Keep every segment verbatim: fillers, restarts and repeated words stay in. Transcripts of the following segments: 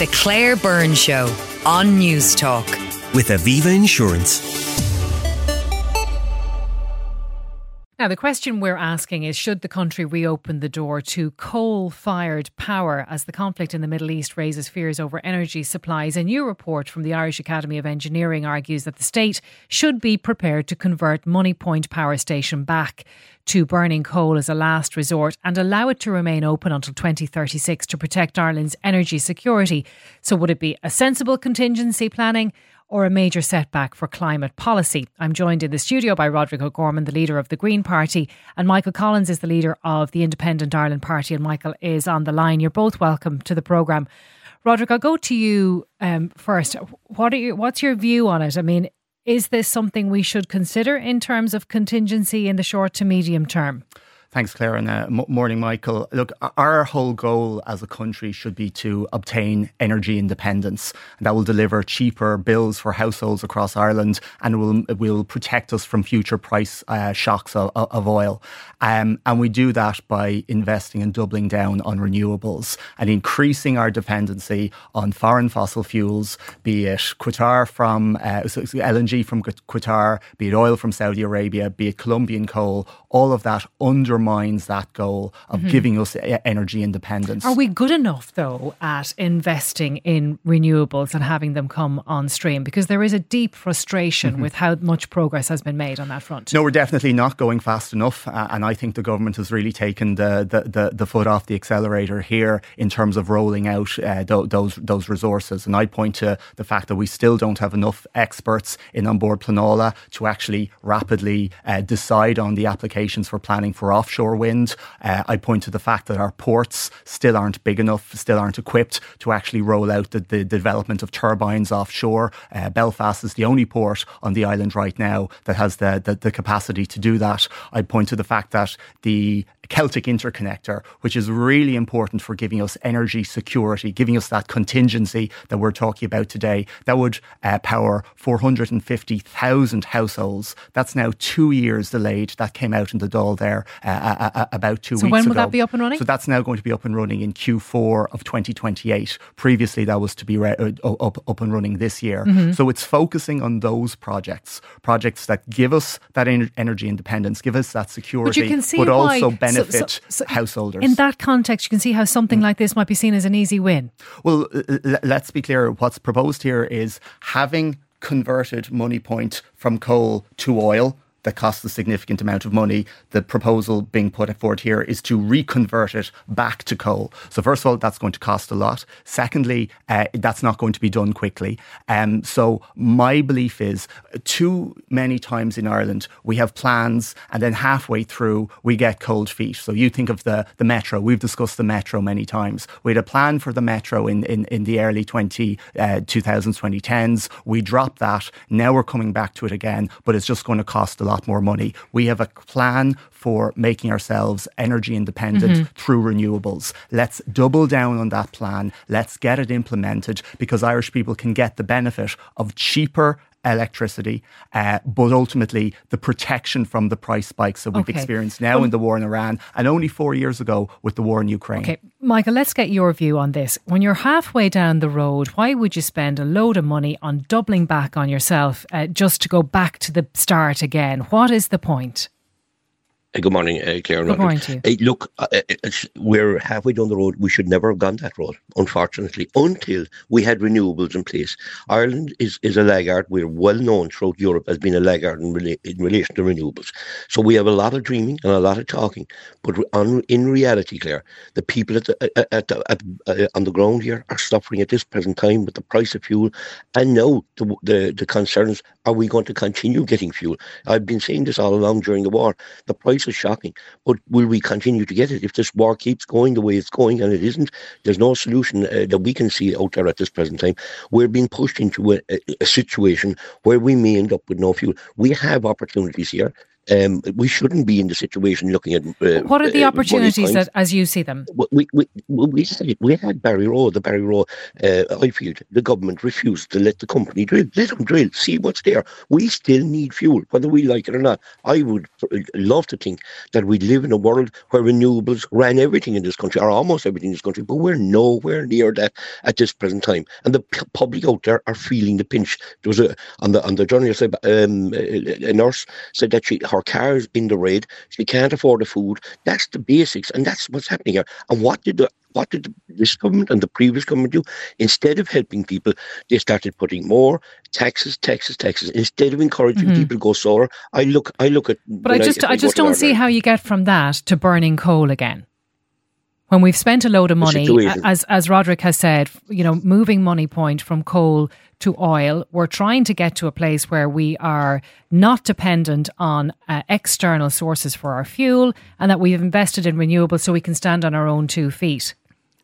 The Claire Byrne Show on News Talk. With Aviva Insurance. Now, the question we're asking is, should the country reopen the door to coal-fired power as the conflict in the Middle East raises fears over energy supplies? A new report from the Irish Academy of Engineering argues that the state should be prepared to convert Moneypoint Power Station back to burning coal as a last resort and allow it to remain open until twenty thirty-six to protect Ireland's energy security. So would it be a sensible contingency planning or a major setback for climate policy? I'm joined in the studio by Roderick O'Gorman, the leader of the Green Party, and Michael Collins is the leader of the Independent Ireland Party, and Michael is on the line. You're both welcome to the programme. Roderick, I'll go to you um, first. What are you, what's your view on it? I mean, is this something we should consider in terms of contingency in the short to medium term? Thanks, Claire, and uh, m- morning, Michael. Look, our whole goal as a country should be to obtain energy independence, and that will deliver cheaper bills for households across Ireland, and will will protect us from future price uh, shocks of, of oil. Um, and we do that by investing and doubling down on renewables and increasing our dependency on foreign fossil fuels, be it Qatar from uh, L N G from Qatar, be it oil from Saudi Arabia, be it Colombian coal. All of that undermines that goal of mm-hmm. giving us energy independence. Are we good enough, though, at investing in renewables and having them come on stream? Because there is a deep frustration mm-hmm. with how much progress has been made on that front. No, we're definitely not going fast enough. Uh, and I think the government has really taken the, the, the, the foot off the accelerator here in terms of rolling out uh, th- those those resources. And I point to the fact that we still don't have enough experts in on board Pleanála to actually rapidly uh, decide on the application for planning for offshore wind. Uh, I point to the fact that our ports still aren't big enough, still aren't equipped to actually roll out the, the development of turbines offshore. Uh, Belfast is the only port on the island right now that has the, the, the capacity to do that. I point to the fact that the Celtic Interconnector, which is really important for giving us energy security, giving us that contingency that we're talking about today, that would uh, power four hundred fifty thousand households. That's now two years delayed. That came out in the Dáil there uh, uh, about two so weeks ago. So when will that be up and running? So that's now going to be up and running in Q four of twenty twenty-eight. Previously, that was to be re- uh, up, up and running this year. Mm-hmm. So it's focusing on those projects, projects that give us that en- energy independence, give us that security, but, you can see but why, also benefit so, so, so householders. In that context, you can see how something mm. like this might be seen as an easy win. Well, l- let's be clear. What's proposed here is having converted Moneypoint from coal to oil that costs a significant amount of money. The proposal being put forward here is to reconvert it back to coal. So first of all, that's going to cost a lot. Secondly, uh, that's not going to be done quickly. Um, so my belief is too many times in Ireland, we have plans and then halfway through we get cold feet. So you think of the, the metro. We've discussed the metro many times. We had a plan for the metro in, in, in the early twenty, uh, twenty tens. We dropped that. Now we're coming back to it again, but it's just going to cost a lot lot more money. We have a plan for making ourselves energy independent mm-hmm. through renewables. Let's double down on that plan. Let's get it implemented because Irish people can get the benefit of cheaper electricity, uh, but ultimately the protection from the price spikes that we've okay. experienced now well, in the war in Iran and only four years ago with the war in Ukraine. Okay, Michael, let's get your view on this. When you're halfway down the road, why would you spend a load of money on doubling back on yourself uh, just to go back to the start again? What is the point? Uh, good morning, uh, Claire. Good morning to you. Uh, look, uh, we're halfway down the road. We should never have gone that road, unfortunately, until we had renewables in place. Ireland is, is a laggard. We're well known throughout Europe as being a laggard in, rela- in relation to renewables. So we have a lot of dreaming and a lot of talking. But on, in reality, Claire, the people at the, at the, at, uh, on the ground here are suffering at this present time with the price of fuel. And now the, the, the concerns, are we going to continue getting fuel? I've been saying this all along during the war. The price is shocking, but will we continue to get it if this war keeps going the way it's going? And it isn't. There's no solution uh, that we can see out there at this present time. We're being pushed into a, a, a situation where we may end up with no fuel. We have opportunities here Um, we shouldn't be in the situation looking at. Uh, what are the uh, opportunities that, as you see them? We we we, we, said we had Barry Rowe, the Barry Rowe uh, oil field. The government refused to let the company drill. Let them drill, see what's there. We still need fuel, whether we like it or not. I would love to think that we live in a world where renewables ran everything in this country, or almost everything in this country, but we're nowhere near that at this present time. And the p- public out there are feeling the pinch. There was a on the on the journey, um, a nurse said that she. Her car is in the red. She can't afford the food. That's the basics, and that's what's happening here. And what did the what did this government and the previous government do? Instead of helping people, they started putting more taxes, taxes, taxes. Instead of encouraging mm-hmm. people to go solar, I look, I look at. But I just, I, I just don't see how you get from that to burning coal again. When we've spent a load of money, as as Roderick has said, you know, moving money point from coal to oil, we're trying to get to a place where we are not dependent on uh, external sources for our fuel, and that we've invested in renewables so we can stand on our own two feet.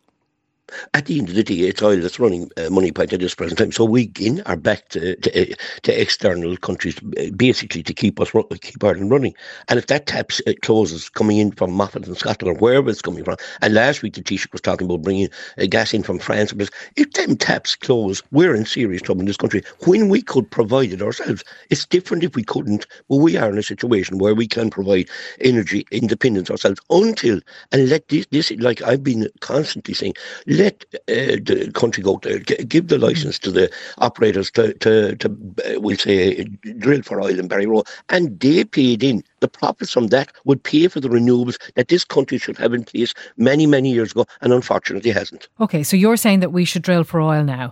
At the end of the day, it's oil that's running uh, money point at this present time. So we again are back to, to, to external countries, basically to keep us keep Ireland running. And if that tap uh, closes, coming in from Moffat and Scotland or wherever it's coming from, and last week the Taoiseach was talking about bringing uh, gas in from France, but if them taps close, we're in serious trouble in this country. When we could provide it ourselves, it's different if we couldn't. But we are in a situation where we can provide energy independence ourselves until and let this, this like I've been constantly saying. Let uh, the country go there, G- give the licence to the operators to, to, to uh, we'll say, drill for oil in Barry Rowe, and they paid in. The profits from that would pay for the renewables that this country should have in place many, many years ago, and unfortunately hasn't. Okay, so you're saying that we should drill for oil now?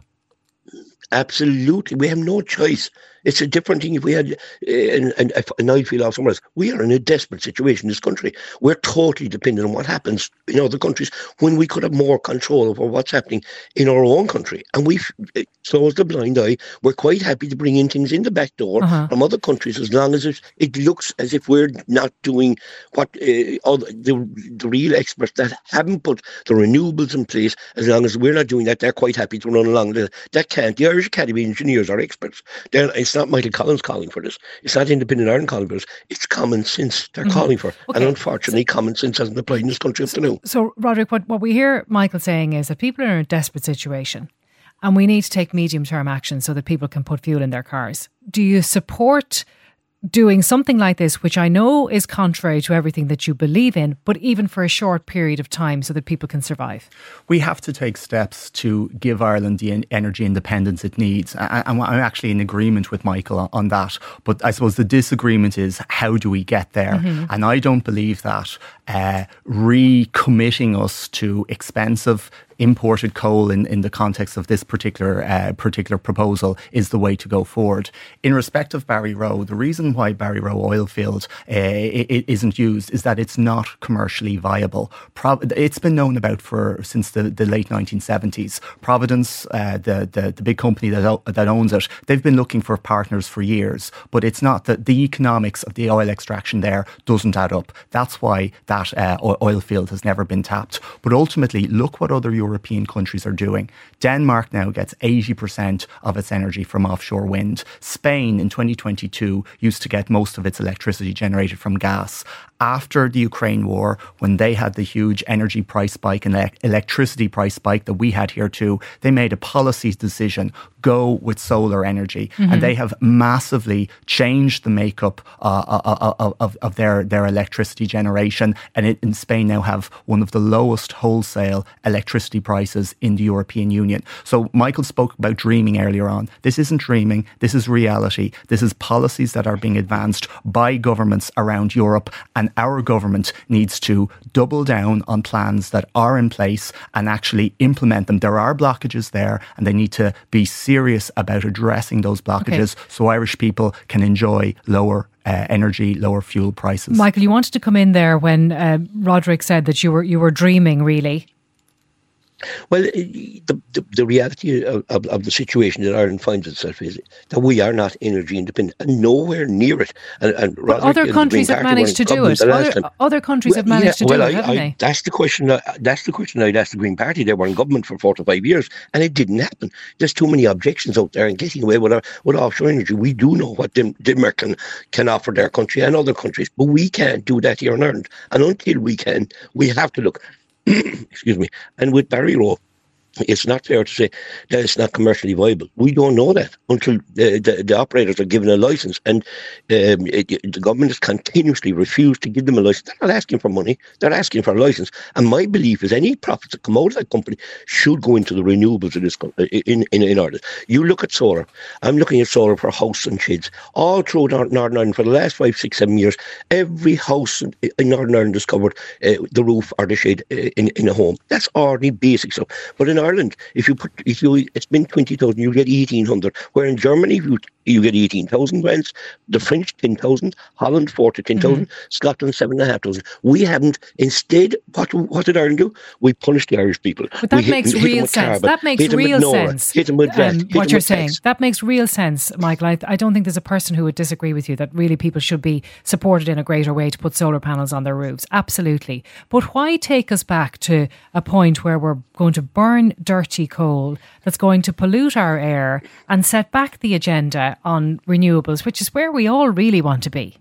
Absolutely. We have no choice. It's a different thing if we had, uh, and, and, and I feel off somewhere else. We are in a desperate situation in this country. We're totally dependent on what happens in other countries when we could have more control over what's happening in our own country. And we've closed a blind eye. We're quite happy to bring in things in the back door uh-huh. from other countries as long as it, it looks as if we're not doing what uh, all the, the, the real experts that haven't put the renewables in place. As long as we're not doing that, they're quite happy to run along. That can't. The Irish Academy of Engineers are experts. They're, it's not Michael Collins calling for this. It's not Independent Ireland calling for this. It's common sense they're mm-hmm. calling for. Okay. And unfortunately, so, common sense hasn't applied in this country up to now. So, Roderick, what, what we hear Michael saying is that people are in a desperate situation and we need to take medium-term action so that people can put fuel in their cars. Do you support doing something like this, which I know is contrary to everything that you believe in, but even for a short period of time so that people can survive? We have to take steps to give Ireland the energy independence it needs. And I'm actually in agreement with Michael on that. But I suppose the disagreement is, how do we get there? Mm-hmm. And I don't believe that uh, recommitting us to expensive imported coal in, in the context of this particular uh, particular proposal is the way to go forward. In respect of Barry Rowe, the reason why Barry Rowe oil field uh, it isn't used is that it's not commercially viable. Pro- it's been known about for since the, the late nineteen seventies. Providence, uh, the, the the big company that that owns it, they've been looking for partners for years, but it's not that the economics of the oil extraction there doesn't add up. That's why that uh, oil field has never been tapped. But ultimately, look what other European countries are doing. Denmark now gets eighty percent of its energy from offshore wind. Spain in twenty twenty-two used to get most of its electricity generated from gas. After the Ukraine war, when they had the huge energy price spike and le- electricity price spike that we had here too, they made a policy decision, go with solar energy. Mm-hmm. And they have massively changed the makeup uh, of, of, of their, their electricity generation. And it, in Spain now have one of the lowest wholesale electricity prices in the European Union. So Michael spoke about dreaming earlier on. This isn't dreaming. This is reality. This is policies that are being advanced by governments around Europe, and our government needs to double down on plans that are in place and actually implement them. There are blockages there, and they need to be serious about addressing those blockages okay. so Irish people can enjoy lower Uh, energy, lower fuel prices. Michael, you wanted to come in there when uh, Roderick said that you were you were dreaming, really. Well, the, the, the reality of, of, of the situation that Ireland finds itself is that we are not energy independent, and nowhere near it. And, and but other countries have managed to do it. Other, other countries well, have managed yeah, to well, do I, it, haven't I, they? That's the question. That's the question I'd ask the Green Party. They were in government for four to five years, and it didn't happen. There's too many objections out there, and getting away with, our, with offshore energy. We do know what Denmark can, can offer their country and other countries, but we can't do that here in Ireland. And until we can, we have to look. Excuse me. And with Barry Rowe, it's not fair to say that it's not commercially viable. We don't know that until the, the, the operators are given a licence, and um, it, the government has continuously refused to give them a licence. They're not asking for money, they're asking for a licence. And my belief is any profits that come out of that company should go into the renewables in this in, in, in Ireland. You look at solar. I'm looking at solar for house and sheds. All through Northern Ireland for the last five, six, seven years, every house in, in Northern Ireland has covered uh, the roof or the shed uh, in, in a home. That's already basic stuff. But in Ireland, if you put, if you, it's been twenty thousand, you get eighteen hundred. Where in Germany, you, you get eighteen thousand rents, the French ten thousand, Holland four to ten thousand, mm-hmm. Scotland seven and a half thousand. We haven't. Instead, what what did Ireland do? We punished the Irish people. But that we makes hit, real hit sense. Carbon, that makes real Nora, sense. Hit them with that, um, hit what them you're with saying. tax. That makes real sense, Michael. I, I don't think there's a person who would disagree with you that really people should be supported in a greater way to put solar panels on their roofs. Absolutely. But why take us back to a point where we're going to burn dirty coal that's going to pollute our air and set back the agenda on renewables, which is where we all really want to be?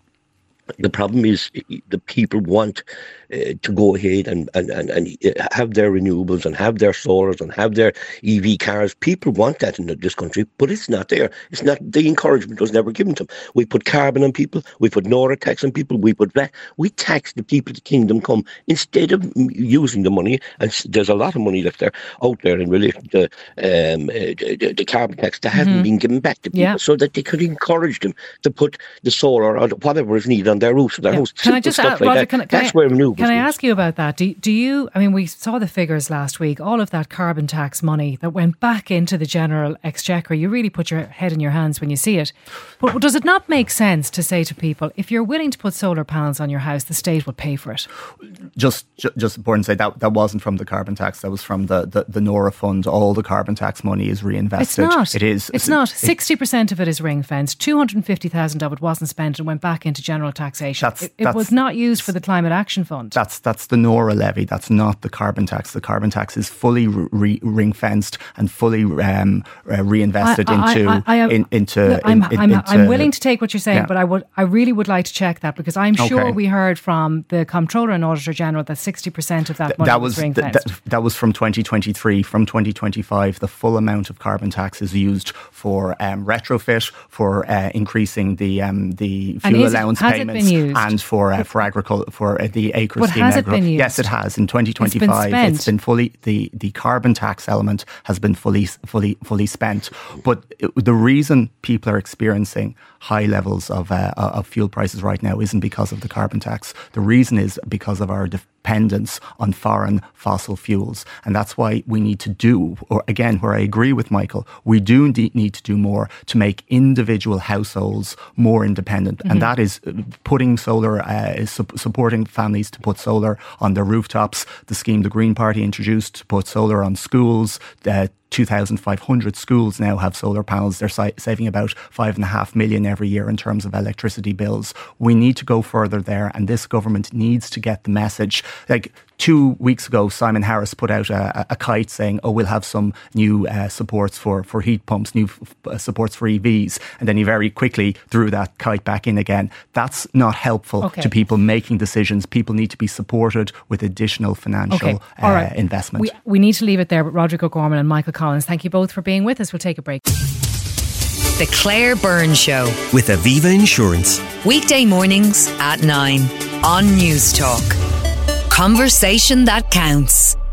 The problem is the people want uh, to go ahead and, and, and, and have their renewables and have their solars and have their E V cars. People want that in this country, but it's not there. It's not, the encouragement was never given to them. We put carbon on people, we put Nora tax on people, we put that. We tax the people to kingdom come instead of using the money. And there's a lot of money left there out there in relation to um, uh, the, the carbon tax that mm-hmm. hasn't been given back to people, yeah. so that they could encourage them to put the solar or whatever is needed on their roofs, their yeah. house. Can I just stuff ask, like Roger, that. Can, can That's I, where renewables. Can I ask you about that? Do, do you? I mean, we saw the figures last week. All of that carbon tax money that went back into the general exchequer. You really put your head in your hands when you see it. But does it not make sense to say to people, if you're willing to put solar panels on your house, the state will pay for it? Just, just important to say that that wasn't from the carbon tax. That was from the, the, the Nora fund. All the carbon tax money is reinvested. It's not. It is. It's not. Sixty percent of it is ring fenced. Two hundred and fifty thousand of it wasn't spent and went back into general taxation. That's, it it was not used for the Climate Action Fund. That's that's the Nora levy. That's not the carbon tax. The carbon tax is fully re- ring fenced and fully um, uh, reinvested I, I, into I, I, I, in, into, look, I'm, in, I'm, into. I'm willing to take what you're saying, yeah. but I would I really would like to check that, because I'm sure okay. we heard from the Comptroller and Auditor General that sixty percent of that Th- money that was, was ring th- fenced. th- that was from twenty twenty-three. From twenty twenty-five, the full amount of carbon tax is used for um, retrofit, for uh, increasing the um, the fuel allowance it, payments, and for uh, for agriculture for uh, the acre but scheme. Has it been used? Yes, it has. In twenty twenty-five, it's been, it's been fully the, the carbon tax element has been fully fully fully spent. But it, the reason people are experiencing high levels of uh, of fuel prices right now isn't because of the carbon tax. The reason is because of our dependence on foreign fossil fuels, and that's why we need to do, or again, where I agree with Michael, we do need to do more to make individual households more independent, mm-hmm. and that is putting solar, uh, is su- supporting families to put solar on their rooftops. The scheme the Green Party introduced to put solar on schools. Uh, two thousand five hundred schools now have solar panels. They're si- saving about five and a half million every year in terms of electricity bills. We need to go further there, and this government needs to get the message. Like two weeks ago, Simon Harris put out a, a kite saying, oh, we'll have some new uh, supports for, for heat pumps, new f- uh, supports for E Vs. And then he very quickly threw that kite back in again. That's not helpful okay. to people making decisions. People need to be supported with additional financial okay. uh, right. investment. We, we need to leave it there, but Roderick O'Gorman and Michael Collins, thank you both for being with us. We'll take a break. The Claire Byrne Show with Aviva Insurance. Weekday mornings at nine on News Talk. Conversation that counts.